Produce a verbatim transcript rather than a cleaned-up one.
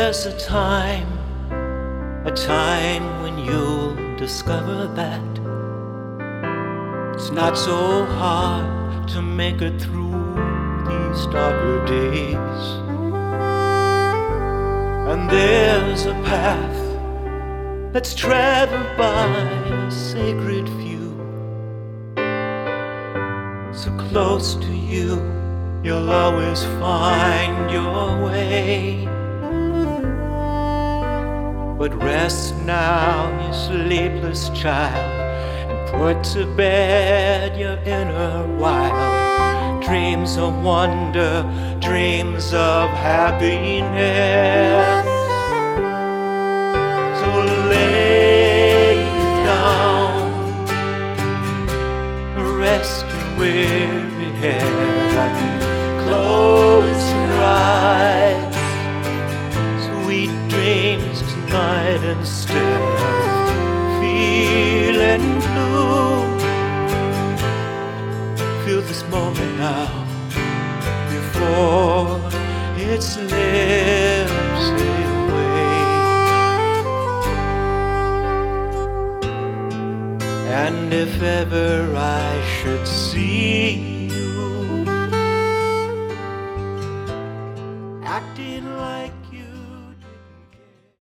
there's a time, a time when you'll discover that it's not so hard to make it through these darker days. And there's a path that's traveled by a sacred few, so close to you, you'll always find your way. But rest now, you sleepless child, and put to bed your inner wild dreams of wonder, dreams of happiness. So lay down, rest your weary head, and close your eyes. Sweet dreams tonight instead of feeling blue. Feel this moment now before it slips away. And if ever I should see